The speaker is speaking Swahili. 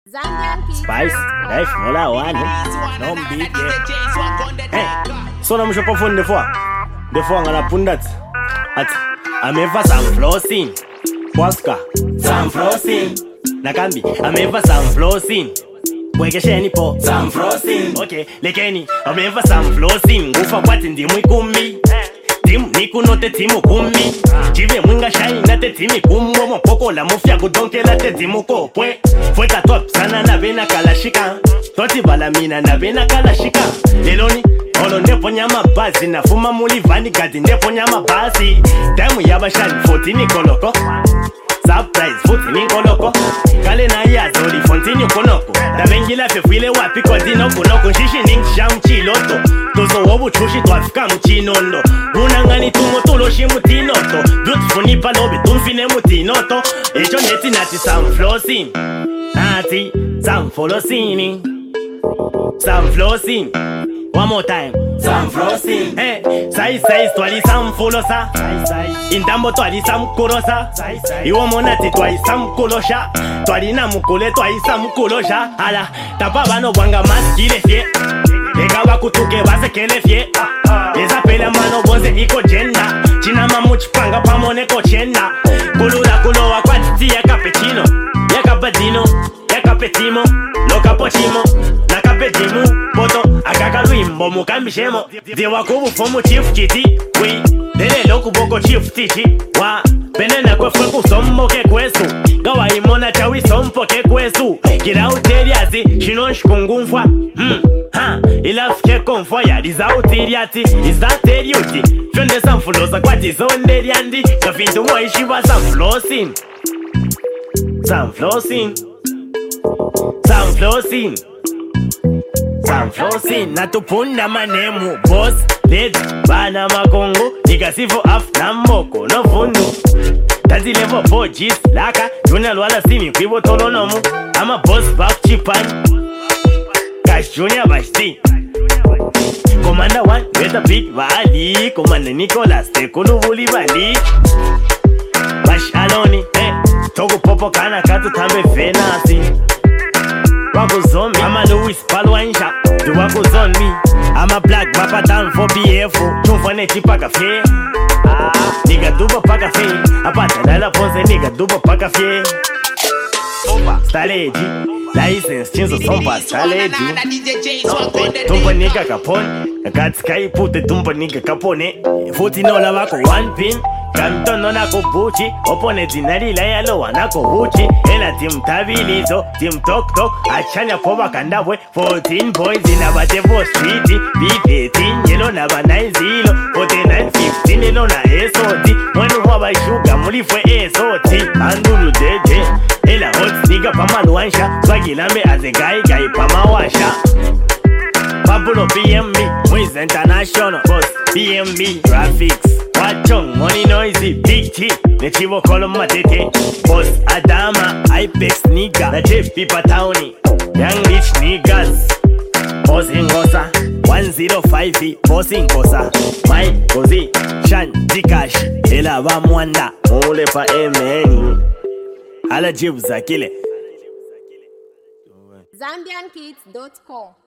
Spice, life, mola one. No big. Hey, so na mshopo phone the four ngala pundat. At ameva some flossing. Waska, some flossing. Nakambi, ameva some flossing. Bwekesheni po some flossing. Okay, lekeni, ameva some flossing. Ufa kwati ndimwi kumi. Niku no te timu kumi. Chive mwinga shine na te timi kumbo. Mopoko la mufya kudonke la te timu ko pwe. Fueka top sana na vena kalashika. Toti balamina na vena kalashika. Leloni olo ndepo nyama bazi. Na fuma mulivani gadi ndepo nyama bazi. Demu yabashani 14 koloko. Surprise 14 koloko. Kale na ya zoli fontini konoko. Da vengila fefile wapi kwa dino konoko. Shishi ning sham chiloto. Tozo wobu chushi twafika mchinondo. Unangani tumoto shi mutinoto. Beautiful nipa lobi tumfine mutinoto. Echo neti nati some flossing. Nati some flossing. Some flossing. One more time. Some flossing. Hey, size twali some folosa. Intambo twali some korosa. Iwo monati twali some kolosha. Twali na mukule twali some kolosha. Ala, tapa bano wanga maskile fie. Ega wakutuke basekele fie. Eza pele mano bonze iko jenda. China mamuchi panga pamone ko chenda. Kulula kulowa kwa titi ya cappuccino. Ya cappuccino, ya cappuccino. Lo cappuccino, na cappuccino. Poto akaka luimbo mukambishemo. Diwa kubu fomu chief chiti. Wii, dele loku boko chief tichi. Wa, penena kwe fwe kusombo ke kwesu. Gawa imona chawi sompo ke kwesu. Kira uteriazi, shinon shkungumfwa. Ilafike konfwa ya diza utiriati. Iza teriuti. Fyonde samfulosa kwa tizonde riandi. Kafintu moishiwa samflosin. Samflosin. Samflosin. Samflosin. Natupunda manemu. Boss, lady, bana makongo. Nikasifu after moko. No fundu. Tazi level 4 G's. Laka, junior wala simi. Kwibo tolonomu. I'm a boss back chipan. Cash Junior Basti. Commander 1, better big valley. Commander Nicholas, Tekunu Vuli Valley. Bash Aloni, Togo Popo Kana Katu Tambe Fenasi. Wako Zombie, I'm a Louis Palwansha. Do Wako Zombie, I'm a black Papa down for BF. Chumfane Chipa Cafe. Nigga Duba Pakafe. Apata Dala Ponce, nigga Duba Pakafe. Staleji. License chinzo sompa staleji. Tumpa nigga kapone. Katskai pute tumpa nigga kapone. 40 nola wako one pin. Kantono nako buchi. Opone zinari la yalo wanako buchi. Ena team tabilizo. Team tok tok. Achanya koba kandabwe. 14 boys in a batevo street. B18 yelo na banaizilo. 49 15 yelo na SOT. Mwenu waba shuga muli fwe SOT. Andulu deje. Ela hot nigga pama luansha. Swagilame as a guy pama washa. Pablo PMB, Wiz International. Boss PMB graphics. Wachong money noisy big T. Nechivo kolom matete. Boss Adama Ipex nigga. Na Jeff Pipa Townie. Young rich niggas. Boss Ingosa 105 Boss Ingosa. Mike Kozi Shan Zikash. Ela va mwanda. Mule pa MN. Ala jibu za kile. ZambianKids.com